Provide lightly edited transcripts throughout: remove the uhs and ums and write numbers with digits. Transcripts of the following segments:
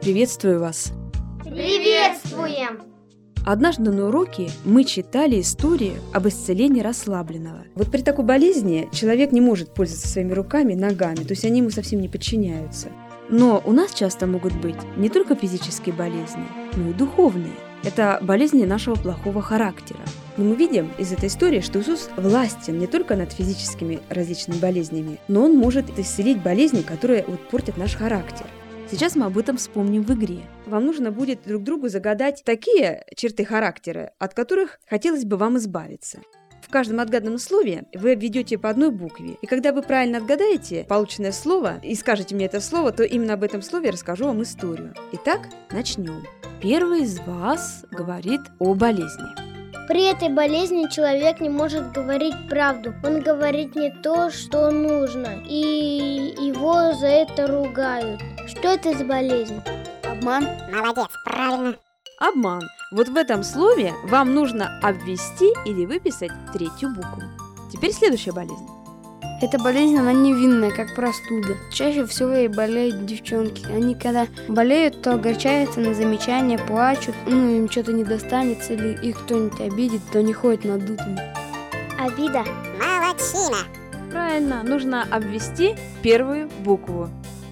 Приветствую вас! Приветствуем! Однажды на уроке мы читали историю об исцелении расслабленного. Вот при такой болезни человек не может пользоваться своими руками, ногами, то есть они ему совсем не подчиняются. Но у нас часто могут быть не только физические болезни, но и духовные. Это болезни нашего плохого характера. Но мы видим из этой истории, что Иисус властен не только над физическими различными болезнями, но Он может исцелить болезни, которые портят наш характер. Сейчас мы об этом вспомним в игре. Вам нужно будет друг другу загадать такие черты характера, от которых хотелось бы вам избавиться. В каждом отгаданном слове вы введете по одной букве. И когда вы правильно отгадаете полученное слово и скажете мне это слово, то именно об этом слове я расскажу вам историю. Итак, начнем. Первый из вас говорит о болезни. При этой болезни человек не может говорить правду. Он говорит не то, что нужно, и его за это ругают. Что это за болезнь? Обман. Молодец, правильно. Обман. Вот в этом слове вам нужно обвести или выписать третью букву. Теперь следующая болезнь. Эта болезнь, она невинная, как простуда. Чаще всего и болеют девчонки. Они когда болеют, то огорчаются на замечания, плачут, им что-то не достанется, или их кто-нибудь обидит, то не ходят надутыми. Обида. Молодчина. Правильно, нужно обвести первую букву.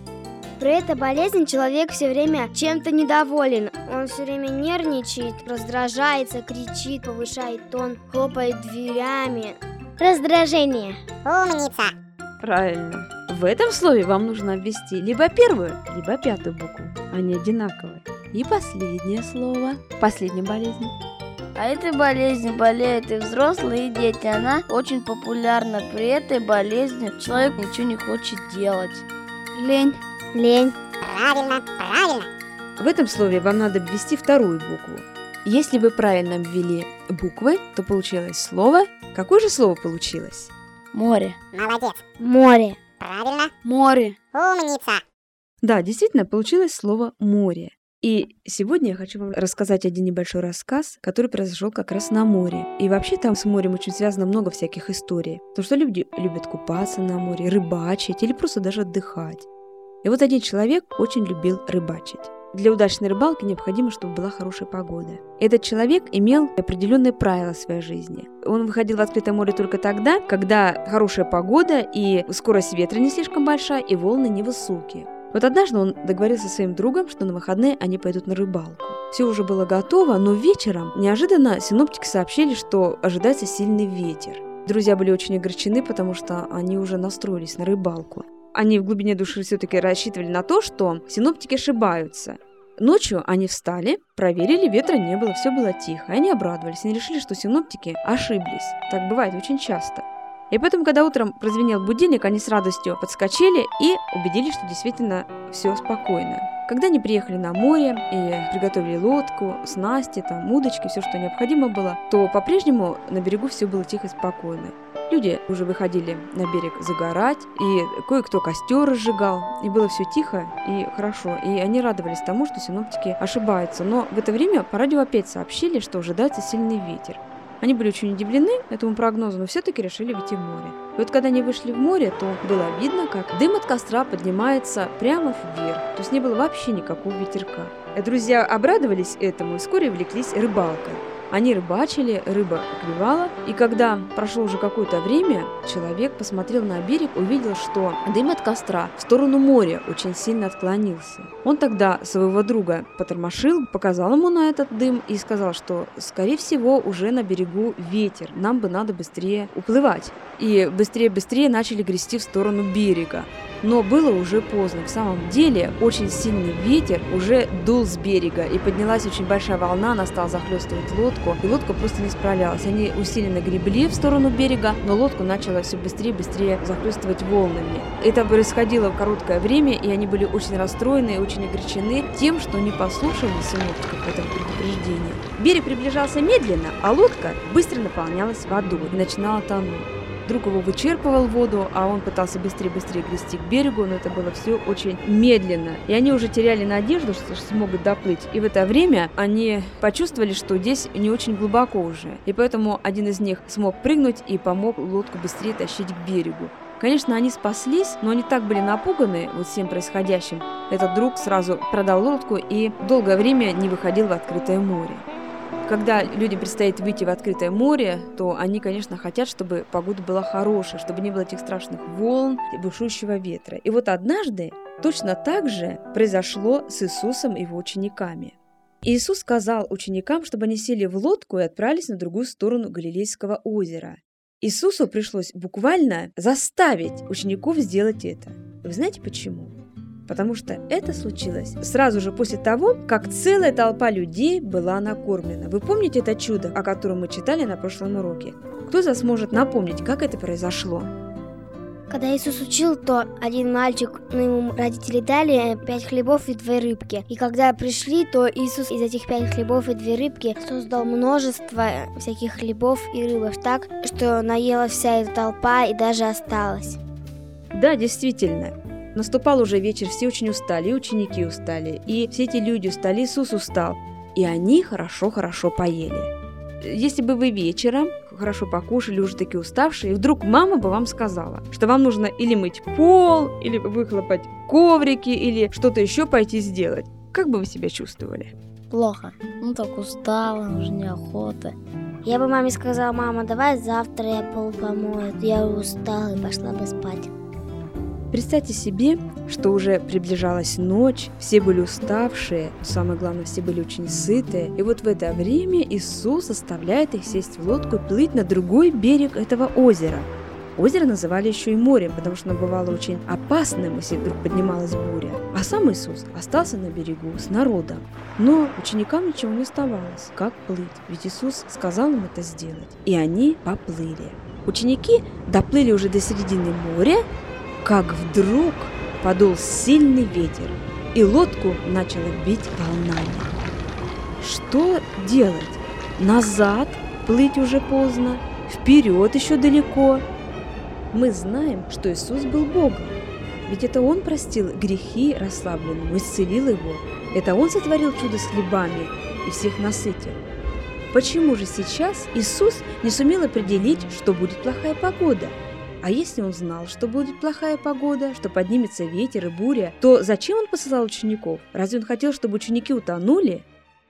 При этой болезни человек все время чем-то недоволен. Он все время нервничает, раздражается, кричит, повышает тон, хлопает дверями. Раздражение. Умница. Правильно. В этом слове вам нужно обвести либо первую, либо пятую букву. Они одинаковые. И последнее слово. Последняя болезнь. А этой болезнью болеют и взрослые, и дети. Она очень популярна. При этой болезни человек ничего не хочет делать. Лень. Лень. Правильно, правильно. В этом слове вам надо обвести вторую букву. Если вы правильно обвели буквы, то получилось слово. Какое же слово получилось? Море. Молодец. Море. Правильно. Море. Умница. Да, действительно, получилось слово «море». И сегодня я хочу вам рассказать один небольшой рассказ, который произошел как раз на море. И вообще там с морем очень связано много всяких историй. Потому что люди любят купаться на море, рыбачить или просто даже отдыхать. И вот один человек очень любил рыбачить. Для удачной рыбалки необходимо, чтобы была хорошая погода. Этот человек имел определенные правила в своей жизни. Он выходил в открытое море только тогда, когда хорошая погода и скорость ветра не слишком большая, и волны невысокие. Вот однажды он договорился со своим другом, что на выходные они пойдут на рыбалку. Все уже было готово, но вечером неожиданно синоптики сообщили, что ожидается сильный ветер. Друзья были очень огорчены, потому что они уже настроились на рыбалку. Они в глубине души все-таки рассчитывали на то, что синоптики ошибаются. Ночью они встали, проверили, ветра не было, все было тихо. И они обрадовались, они решили, что синоптики ошиблись. Так бывает очень часто. И потом, когда утром прозвенел будильник, они с радостью подскочили и убедились, что действительно все спокойно. Когда они приехали на море и приготовили лодку, снасти, удочки, все, что необходимо было, то по-прежнему на берегу все было тихо и спокойно. Люди уже выходили на берег загорать, и кое-кто костер разжигал, и было все тихо и хорошо. И они радовались тому, что синоптики ошибаются. Но в это время по радио опять сообщили, что ожидается ссильный ветер. Они были очень удивлены этому прогнозу, но все-таки решили выйти в море. И вот когда они вышли в море, то было видно, как дым от костра поднимается прямо вверх. То есть не было вообще никакого ветерка. И друзья обрадовались этому и вскоре увлеклись рыбалкой. Они рыбачили, рыба клевала, и когда прошло уже какое-то время, человек посмотрел на берег, увидел, что дым от костра в сторону моря очень сильно отклонился. Он тогда своего друга потормошил, показал ему на этот дым и сказал, что, скорее всего, уже на берегу ветер, нам бы надо быстрее уплывать. И быстрее начали грести в сторону берега. Но было уже поздно. В самом деле, очень сильный ветер уже дул с берега, и поднялась очень большая волна, она стала захлестывать лодку, и лодка просто не справлялась. Они усиленно гребли в сторону берега, но лодку начала все быстрее и быстрее захлестывать волнами. Это происходило в короткое время, и они были очень расстроены и очень огорчены тем, что не послушали синоптиков этого предупреждения. Берег приближался медленно, а лодка быстро наполнялась водой и начинала тонуть. Друг его вычерпывал воду, а он пытался быстрее грести к берегу, но это было все очень медленно. И они уже теряли надежду, что смогут доплыть. И в это время они почувствовали, что здесь не очень глубоко уже. И поэтому один из них смог прыгнуть и помог лодку быстрее тащить к берегу. Конечно, они спаслись, но они так были напуганы всем происходящим, этот друг сразу продал лодку и долгое время не выходил в открытое море. Когда людям предстоит выйти в открытое море, то они, конечно, хотят, чтобы погода была хорошая, чтобы не было этих страшных волн и бушующего ветра. И вот однажды точно так же произошло с Иисусом и его учениками. Иисус сказал ученикам, чтобы они сели в лодку и отправились на другую сторону Галилейского озера. Иисусу пришлось буквально заставить учеников сделать это. Вы знаете почему? Потому что это случилось сразу же после того, как целая толпа людей была накормлена. Вы помните это чудо, о котором мы читали на прошлом уроке? Кто из вас может напомнить, как это произошло? Когда Иисус учил, то один мальчик, ему родители дали 5 хлебов и 2 рыбки. И когда пришли, то Иисус из этих 5 хлебов и 2 рыбки создал множество всяких хлебов и рыбок так, что наела вся эта толпа и даже осталась. Да, действительно. Наступал уже вечер, все очень устали, и ученики устали, и все эти люди устали, Иисус устал. И они хорошо-хорошо поели. Если бы вы вечером хорошо покушали, уже такие уставшие, и вдруг мама бы вам сказала, что вам нужно или мыть пол, или выхлопать коврики, или что-то еще пойти сделать, как бы вы себя чувствовали? Плохо. Так устала, уже неохота. Я бы маме сказала: мама, давай завтра я пол помою, я устала и пошла бы спать. Представьте себе, что уже приближалась ночь, все были уставшие, самое главное, все были очень сытые, и вот в это время Иисус заставляет их сесть в лодку и плыть на другой берег этого озера. Озеро называли еще и морем, потому что оно бывало очень опасным, если вдруг поднималась буря. А сам Иисус остался на берегу с народом. Но ученикам ничего не оставалось, как плыть, ведь Иисус сказал им это сделать, и они поплыли. Ученики доплыли уже до середины моря, как вдруг подул сильный ветер, и лодку начало бить волнами. Что делать? Назад плыть уже поздно, вперед еще далеко. Мы знаем, что Иисус был Богом, ведь это Он простил грехи расслабленному, исцелил его. Это Он сотворил чудо с хлебами и всех насытил. Почему же сейчас Иисус не сумел определить, что будет плохая погода? А если он знал, что будет плохая погода, что поднимется ветер и буря, то зачем он посылал учеников? Разве он хотел, чтобы ученики утонули?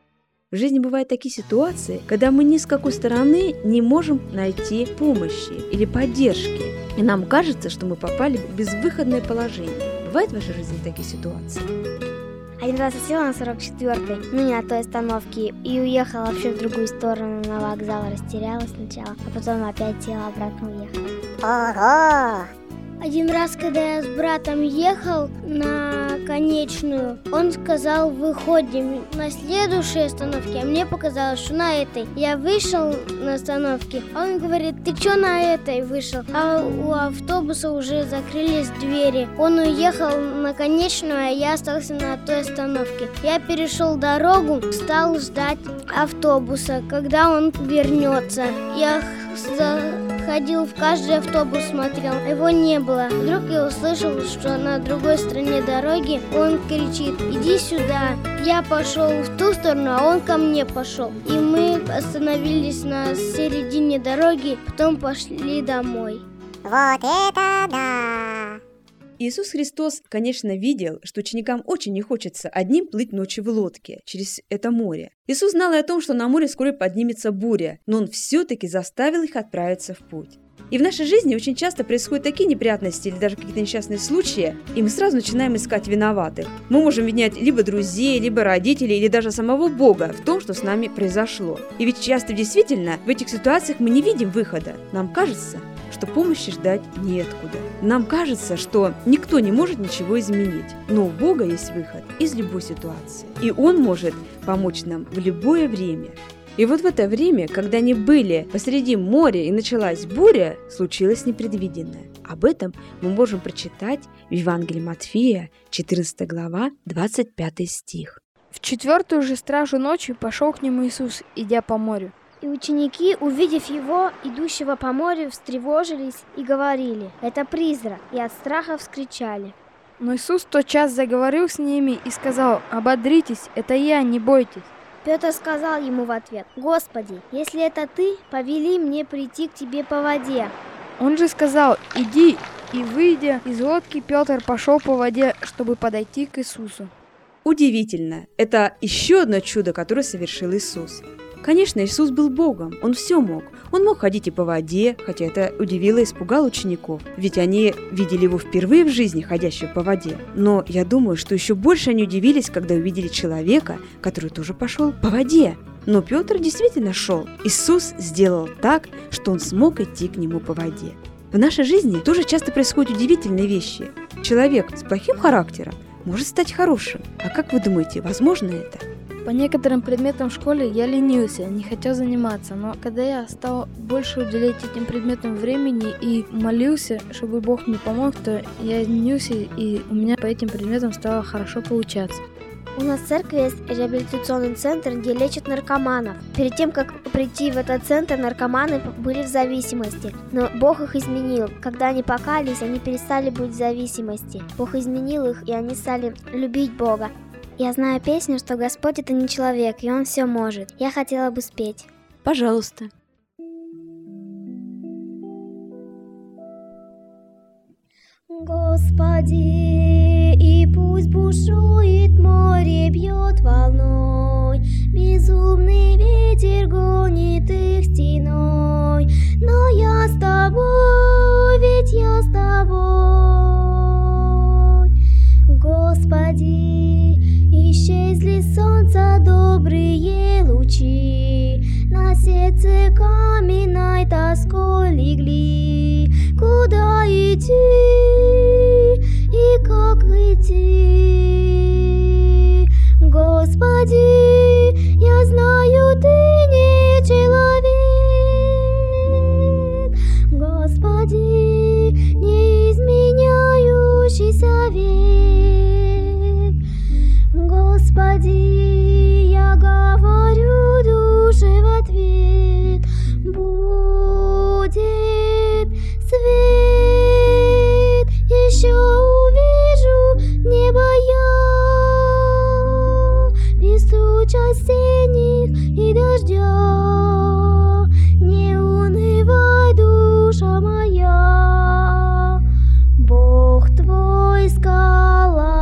В жизни бывают такие ситуации, когда мы ни с какой стороны не можем найти помощи или поддержки. И нам кажется, что мы попали в безвыходное положение. Бывают в вашей жизни такие ситуации? Один раз я села на 44-й, не на той остановке, и уехала вообще в другую сторону на вокзал, растерялась сначала, а потом опять села, обратно уехала. Ого! Один раз, когда я с братом ехал на конечную, он сказал: выходим на следующей остановке, а мне показалось, что на этой. Я вышел на остановке, а он говорит: ты что на этой вышел? А у автобуса уже закрылись двери. Он уехал на конечную, а я остался на той остановке. Я перешел дорогу, стал ждать автобуса, когда он вернется. Я ходил в каждый автобус, смотрел, его не было. Вдруг я услышал, что на другой стороне дороги он кричит: иди сюда. Я пошел в ту сторону, а он ко мне пошел. И мы остановились на середине дороги, потом пошли домой. Вот это да! Иисус Христос, конечно, видел, что ученикам очень не хочется одним плыть ночью в лодке через это море. Иисус знал и о том, что на море скоро поднимется буря, но Он все-таки заставил их отправиться в путь. И в нашей жизни очень часто происходят такие неприятности или даже какие-то несчастные случаи, и мы сразу начинаем искать виноватых. Мы можем винять либо друзей, либо родителей, или даже самого Бога в том, что с нами произошло. И ведь часто действительно в этих ситуациях мы не видим выхода. Нам кажется, что помощи ждать неоткуда. Нам кажется, что никто не может ничего изменить. Но у Бога есть выход из любой ситуации. И Он может помочь нам в любое время. И вот в это время, когда они были посреди моря и началась буря, случилось непредвиденное. Об этом мы можем прочитать в Евангелии Матфея, 14 глава, 25 стих. В 4-ю же стражу ночи пошел к нему Иисус, идя по морю. И ученики, увидев его, идущего по морю, встревожились и говорили: это призрак, и от страха вскричали. Но Иисус тотчас заговорил с ними и сказал: ободритесь, это я, не бойтесь. Петр сказал ему в ответ: Господи, если это ты, повели мне прийти к тебе по воде. Он же сказал: иди. И, выйдя из лодки, Петр пошел по воде, чтобы подойти к Иисусу. Удивительно, это еще одно чудо, которое совершил Иисус. Конечно, Иисус был Богом, Он все мог. Он мог ходить и по воде, хотя это удивило и испугало учеников, ведь они видели Его впервые в жизни, ходящего по воде. Но я думаю, что еще больше они удивились, когда увидели человека, который тоже пошел по воде. Но Петр действительно шел. Иисус сделал так, что он смог идти к нему по воде. В нашей жизни тоже часто происходят удивительные вещи. Человек с плохим характером может стать хорошим. А как вы думаете, возможно это? По некоторым предметам в школе я ленился, не хотел заниматься, но когда я стал больше уделять этим предметам времени и молился, чтобы Бог мне помог, то я изменился, и у меня по этим предметам стало хорошо получаться. У нас в церкви есть реабилитационный центр, где лечат наркоманов. Перед тем, как прийти в этот центр, наркоманы были в зависимости. Но Бог их изменил. Когда они покаялись, они перестали быть в зависимости. Бог изменил их, и они стали любить Бога. Я знаю песню, что Господь — это не человек, и Он все может. Я хотела бы спеть. Пожалуйста. Господи, и пусть бушует море, бьет волной, безумный ветер гонит их стеной, но я с тобой, ведь я с тобой. Господи, исчезли солнца добрые лучи, на сердце каменной тоской легли. Куда идти и как идти? Господи, я знаю, Ты не человек. Господи, не изменяющийся век. Господи, я говорю душе в ответ, будет свет, еще увижу небо я, без туч осенних и дождя. Не унывай, душа моя, Бог твой скала.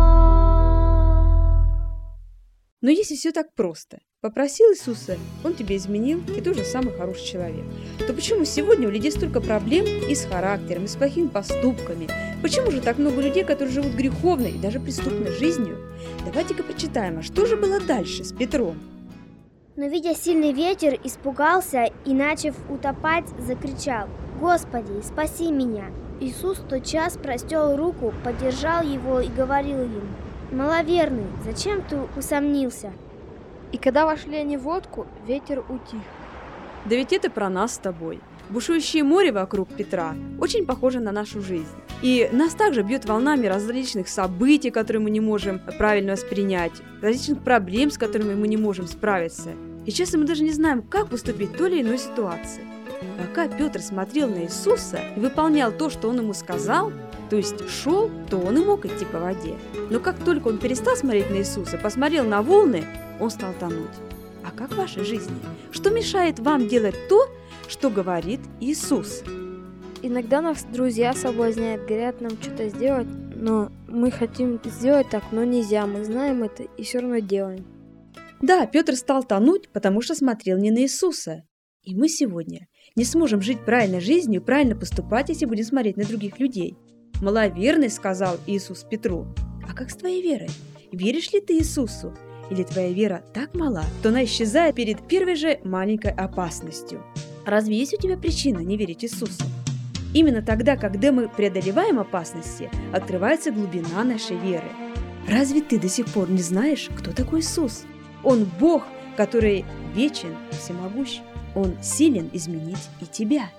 Но если все так просто, попросил Иисуса, Он тебя изменил, и ты уже самый хороший человек, то почему сегодня у людей столько проблем и с характером, и с плохими поступками? Почему же так много людей, которые живут греховной и даже преступной жизнью? Давайте-ка почитаем, а что же было дальше с Петром? Но, видя сильный ветер, испугался и, начав утопать, закричал: «Господи, спаси меня!» Иисус тотчас простер руку, поддержал его и говорил ему: «Маловерный, зачем ты усомнился?» И когда вошли они в лодку, ветер утих. Да ведь это про нас с тобой. Бушующее море вокруг Петра очень похоже на нашу жизнь. И нас также бьет волнами различных событий, которые мы не можем правильно воспринять, различных проблем, с которыми мы не можем справиться. И часто мы даже не знаем, как поступить в той или иной ситуации. Пока Петр смотрел на Иисуса и выполнял то, что Он ему сказал, то есть шел, то он и мог идти по воде. Но как только он перестал смотреть на Иисуса, посмотрел на волны, он стал тонуть. А как в вашей жизни? Что мешает вам делать то, что говорит Иисус? Иногда нас друзья соблазняют, говорят нам что-то сделать, но мы хотим сделать так, но нельзя, мы знаем это и все равно делаем. Да, Петр стал тонуть, потому что смотрел не на Иисуса. И мы сегодня не сможем жить правильной жизнью и правильно поступать, если будем смотреть на других людей. «Маловерный», — сказал Иисус Петру. А как с твоей верой? Веришь ли ты Иисусу? Или твоя вера так мала, что она исчезает перед первой же маленькой опасностью? Разве есть у тебя причина не верить Иисусу? Именно тогда, когда мы преодолеваем опасности, открывается глубина нашей веры. Разве ты до сих пор не знаешь, кто такой Иисус? Он Бог, который вечен, всемогущ. Он силен изменить и тебя.